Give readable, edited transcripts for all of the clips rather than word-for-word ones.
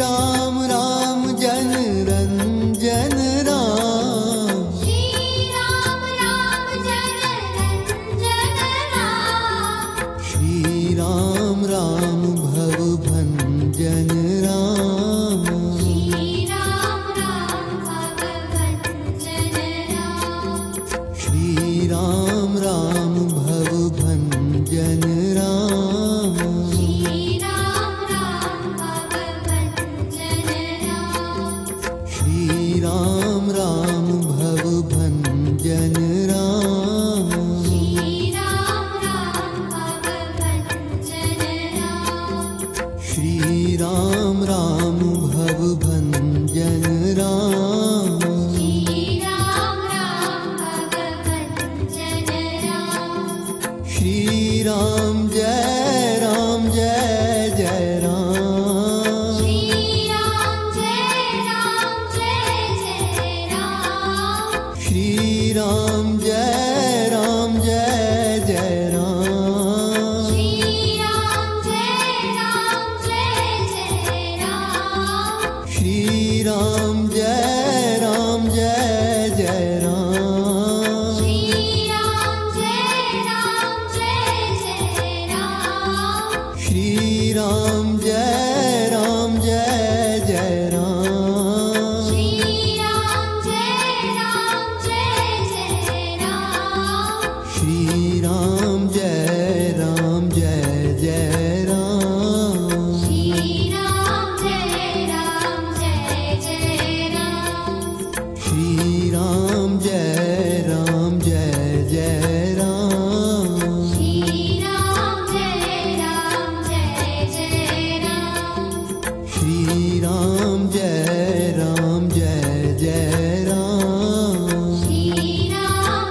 राम राम जन रंजन राम। श्री राम राम जन रंजन राम। श्री राम राम भव भंजन राम। श्री राम राम भव भंजन राम। श्री राम राम भव भंजन राम। श्री राम राम भव भंजन राम। श्री राम राम भव भंजन राम। श्री राम राम भव भंजन राम। श्री राम राम भव भंजन राम। श्री राम राम भव भंजन राम। श्री राम जय जय राम। श्री राम जय जय राम। श्री राम जय जय राम। श्री राम जय जय राम। श्री राम जय जय राम। श्री राम जय जय राम। श्री राम जय जय राम। श्री राम जय जय राम। श्री राम जय जय राम। श्री राम जय जय राम। श्री राम जय जय राम। श्री राम जय जय राम। श्री राम जय जय राम। श्री राम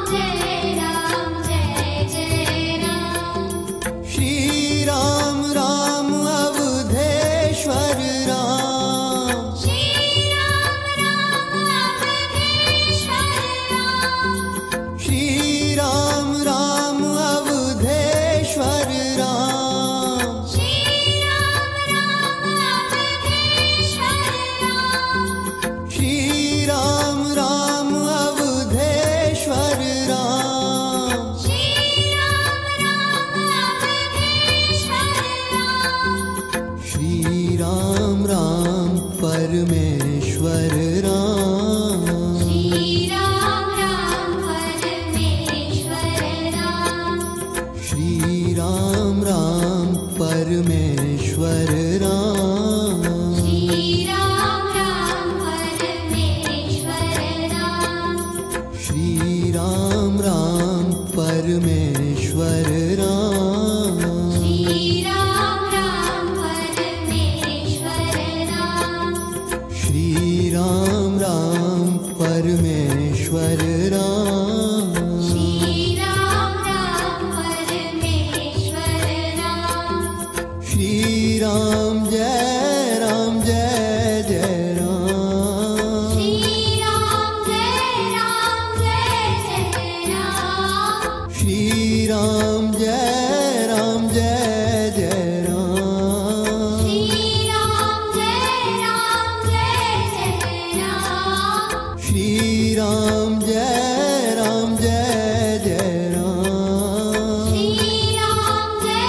जय जय राम। श्री राम राम अवधेश्वर राम। श्री राम राम अवधेश्वर राम। श्री राम राम अवधेश्वर राम। श्री राम राम अवधेश्वर राम। श्री राम राम अवधेश्वर राम। श्री राम राम अवधेश्वर राम। श्री राम राम परमेश्वर राम। श्री राम राम परमेश्वर राम। श्री राम राम परमेश्वर राम। श्री राम राम परमेश्वर राम। श्री राम राम परमेश्वर राम। श्री राम राम परमेश्वर राम। श्री राम राम परमेश्वर राम। श्री राम राम परमेश्वर राम। श्री राम जय जय राम। श्री राम जय जय राम। श्री राम जय जय राम। श्री राम जय जय राम। श्री राम जय जय राम। श्री राम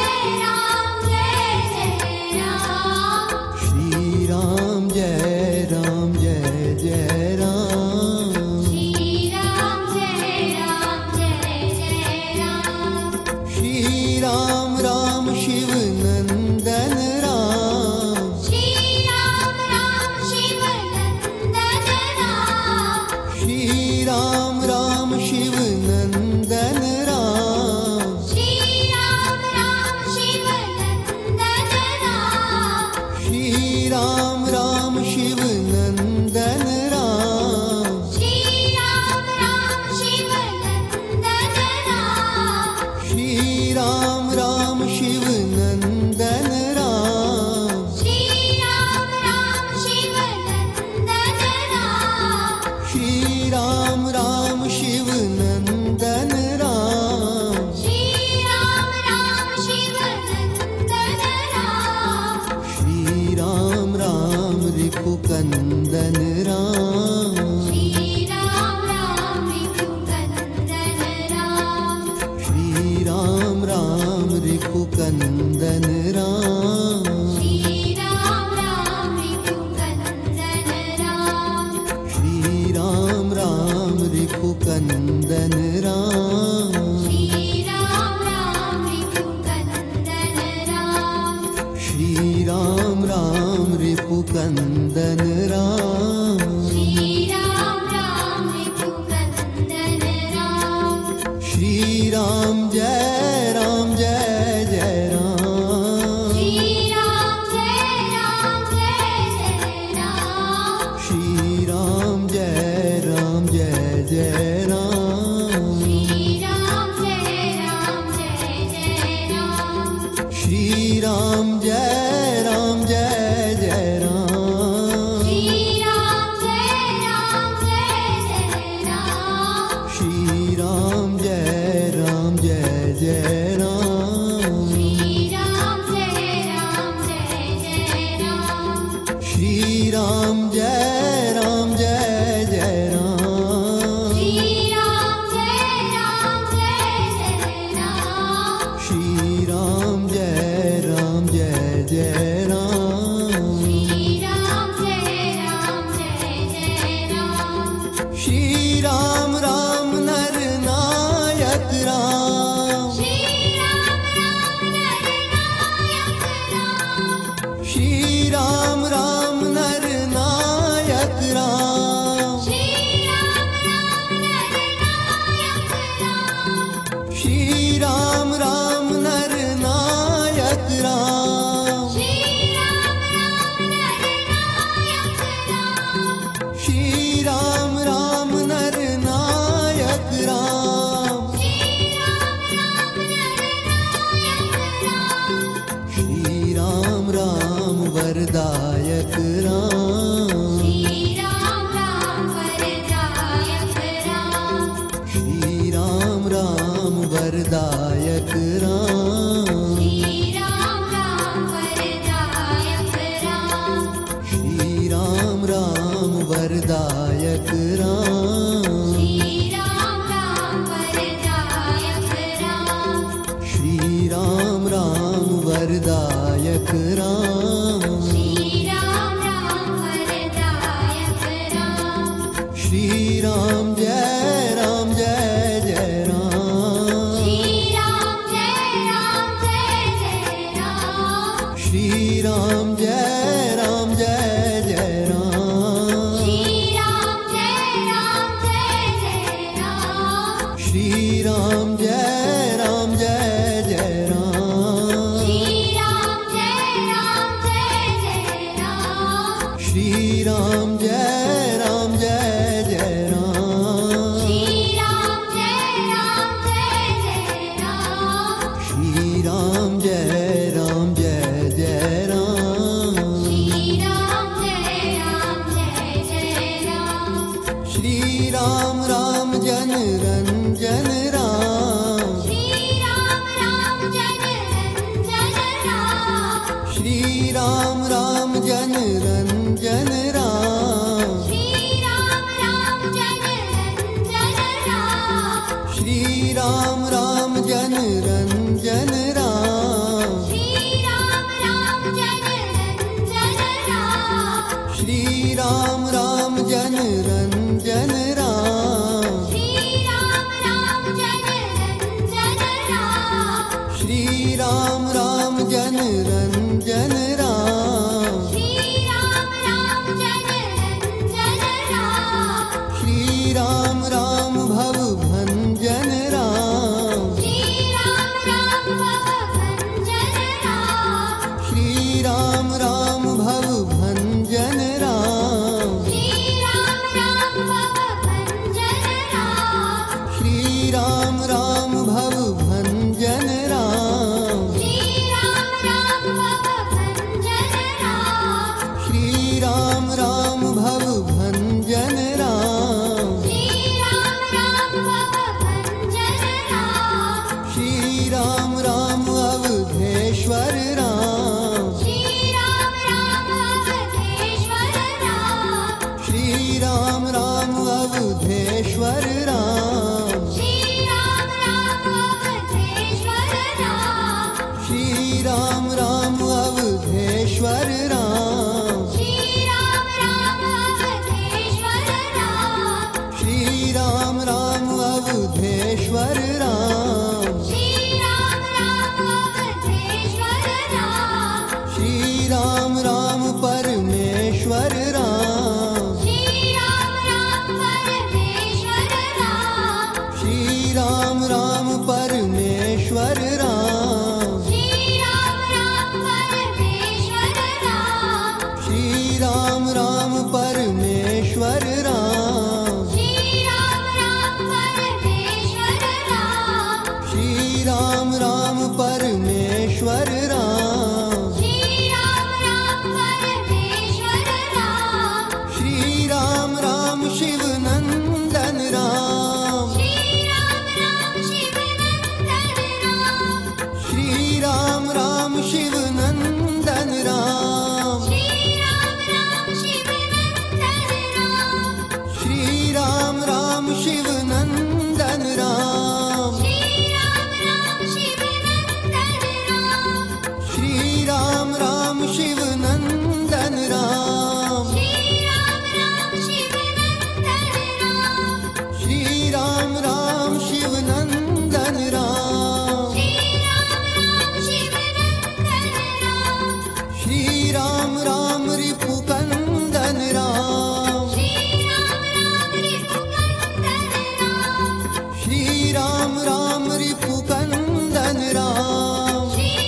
जय जय राम। श्री राम जय जय राम। श्री राम जय जय राम। श्री राम राम शिव नंदन राम। श्री राम राम शिव नंदन राम। श्री राम राम शिव नंदन राम। श्री राम राम शिव नंदन राम। श्री राम राम शिव नंदन राम। श्री राम राम शिव नंदन राम। श्री राम राम शिव नंदन राम। श्री राम राम शिव नंदन राम। श्री राम राम शिव नंदन राम। श्री राम राम शिव नंदन राम। श्री राम राम रिपुकंदन राम। श्री राम राम रिपुकंदन राम। श्री राम राम रिपुकंदन राम। श्री राम राम रिपुकंदन राम। श्री राम राम रिपुकंदन राम। श्री राम राम रिपुकंदन राम। श्री राम राम रिपुकंदन राम। श्री राम राम रिपुकंदन राम। श्री राम जय राम जय जय राम। श्री राम जय राम। श्री राम जय राम जय जय राम। श्री राम जय राम जय जय राम। श्री राम जय राम जय जय राम। श्री राम जय राम जय जय राम। श्री राम जय राम जय जय राम। श्री राम जय राम जय जय राम। श्री राम जय राम जय जय राम। श्री राम जय राम जय जय राम। श्री राम जय राम जय जय राम। श्री राम जय राम जय जय राम। श्री राम राम नर नायक राम। श्री राम राम नर नायक राम। श्री राम राम नर नायक राम। श्री राम राम नर नायक राम। श्री राम राम नर नायक राम। श्री राम राम नर नायक राम। श्री राम राम नर नायक राम। श्री राम राम नर नायक राम। श्री राम राम वरदायक राम। श्री राम राम वरदायक राम। श्री राम राम वरदायक राम। श्री राम राम वरदायक राम। श्री राम राम वरदायक राम। श्री राम राम वरदायक राम। श्री राम राम वरदायक राम। श्री राम राम वरदायक राम। श्री राम जय राम जय जय राम। श्री राम जय राम जय जय राम। श्री राम जय राम जय जय राम। श्री राम जय राम जय जय राम। श्री राम जय राम जय जय राम। श्री राम जय राम जय जय राम। श्री राम जय राम जय जय राम। श्री राम जय राम जय जय राम। श्री राम जय राम जय जय राम। श्री राम जय राम जय जय राम। श्री राम राम जन रंजन राम। श्री राम राम जन रंजन राम। श्री राम राम जन रंजन राम। श्री राम राम जन रंजन राम। श्री राम राम जन रंजन राम। श्री राम राम जन रंजन राम। श्री राम राम जन रंजन राम। श्री राम राम जन रंजन राम। श्री राम राम जन रंजन राम। श्री राम राम जन रंजन राम। श्री राम राम भव भंजन राम। श्री राम राम भव भंजन राम। श्री राम राम भव भंजन राम। श्री राम राम भव भंजन अवधेश्वर राम, श्री राम राम अवधेश्वर राम, श्री राम राम परमेश्वर राम, श्री राम राम परमेश्वर राम, श्री राम राम परमेश्वर राम, श्री राम राम परमेश्वर राम, श्री राम राम परमेश्वर राम, श्री राम राम परमेश्वर राम, श्री राम राम परमेश्वर राम, श्री राम राम परमेश्वर राम, श्री राम राम शिव नंदन राम, श्री राम राम शिव नंदन राम, श्री राम राम शिव नंदन राम, श्री राम राम शिव नंदन राम, श्री राम राम शिव नंदन राम, श्री राम राम शिव नंदन राम, श्री राम राम शिव नंदन राम, श्री राम राम शिव नंदन राम, श्री राम राम शिव नंदन राम, श्री राम राम शिव नंदन राम, श्री राम राम रिपुकंदन राम,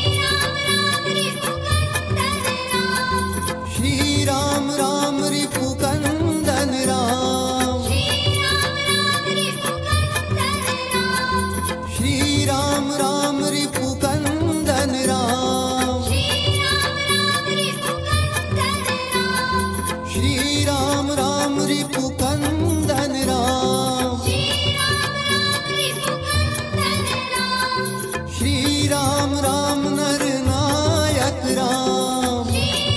श्री राम राम रिपुकंदन राम, श्री राम राम रिपुकंदन राम, श्री राम राम रिपुकंदन राम, श्री राम राम नरनायक राम,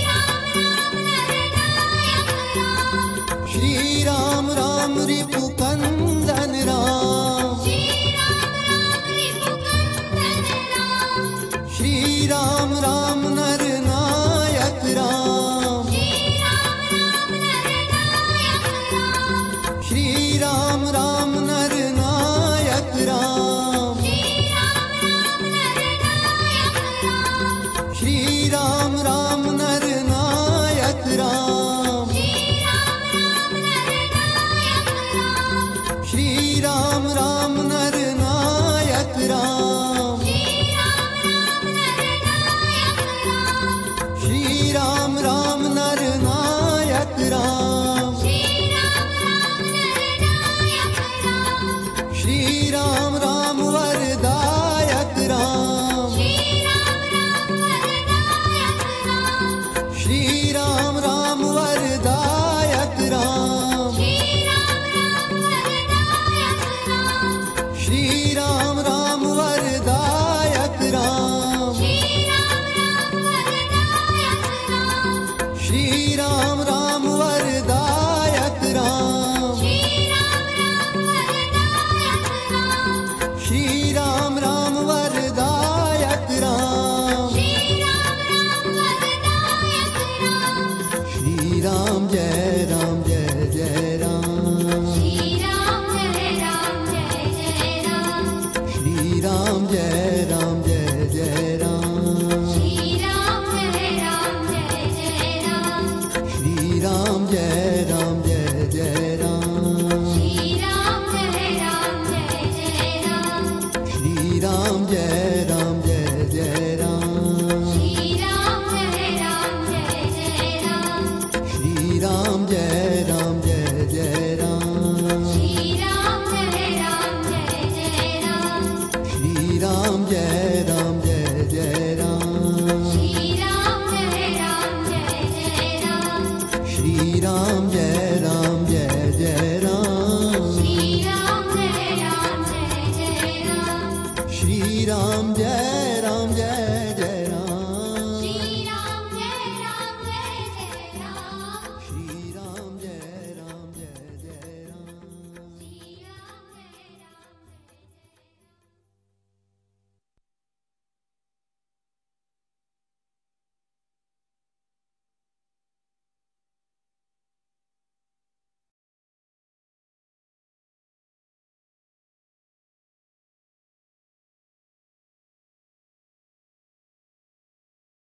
श्री राम राम रिपुकंदन राम, श्री राम राम नरनायक राम, श्री राम राम नरनायक राम, श्री राम राम नरनायक राम, श्री राम राम नरनायक राम, श्री राम राम नरनायक राम, श्री राम राम वरदायक राम, श्री राम राम वरदायक राम, श्री राम राम वरदायक राम, श्री राम राम वरदायक राम, श्री राम राम वरदायक राम, श्री राम जय